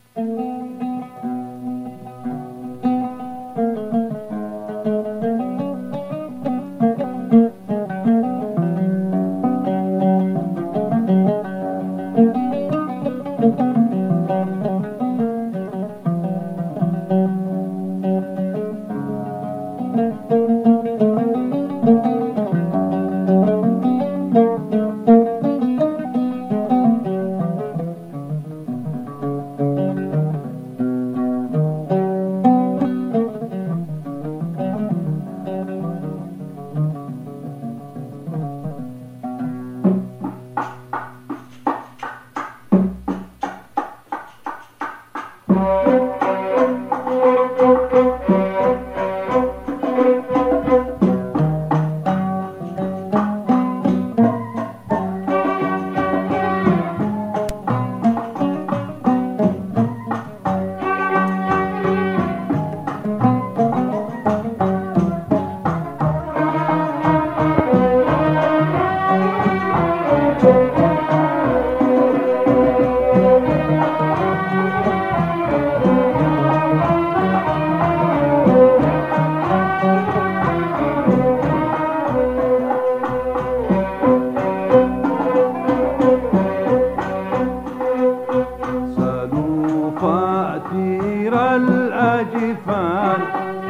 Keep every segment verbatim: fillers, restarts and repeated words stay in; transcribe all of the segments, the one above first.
الأجفان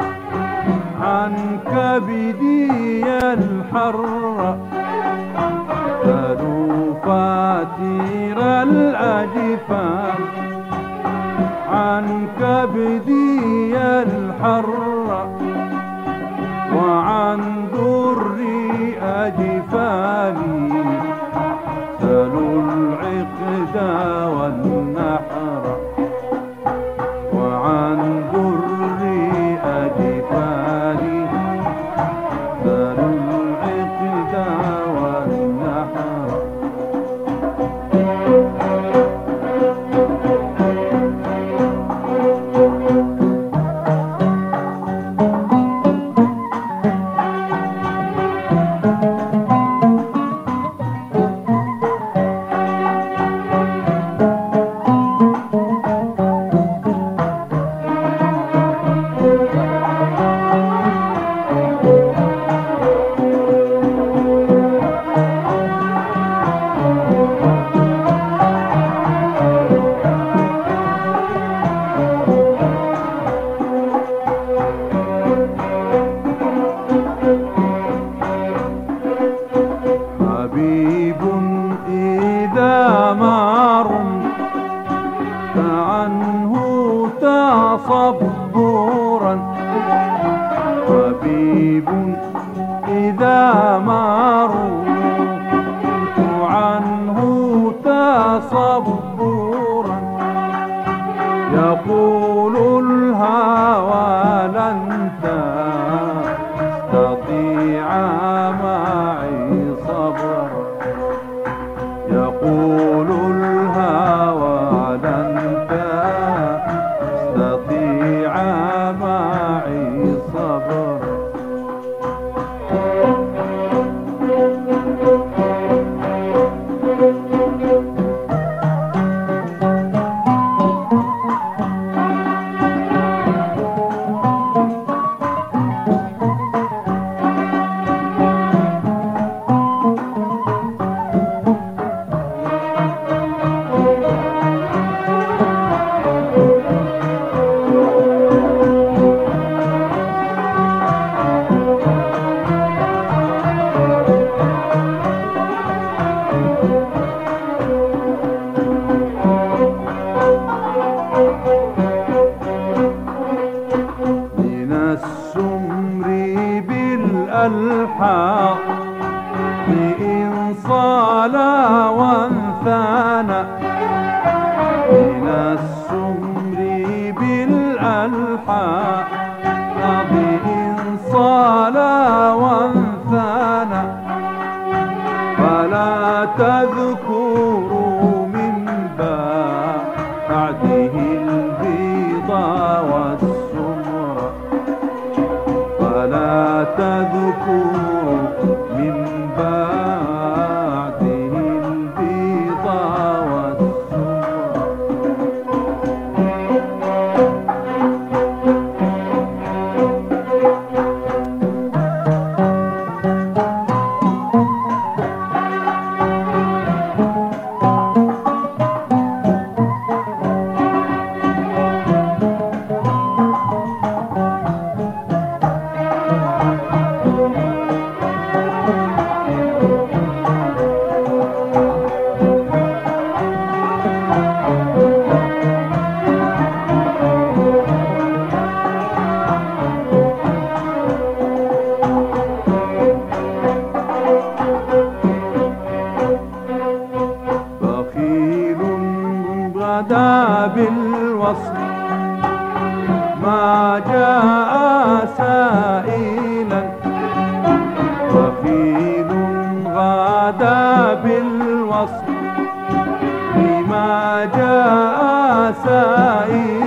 عن كبدي الحر، سلوا فاتير الأجفان عن كبدي الحر، وعن دري أجفاني سلوا العقد والنحر، وعن دري أجفاني سلوا العقد والنحر. حبيب إذا ما رمت عنه تصبرا، حبيب إذا ما رمت عنه تصبرا، يقول الهوى لن تستطيع معي صبرا، يقول الهوى لن تستطيع معي صبرا. الحق إن صالا وانثانا، من السمر بالألحاق إن صالا وانثانا، فلا تذكروا من بعده البيض والسمر، فلا تذكروا من بعده البيض والسمر. بخيل غدا بالوصل ما جاء سائلا، بخيل غدا بالوصل ما جاء سائلا.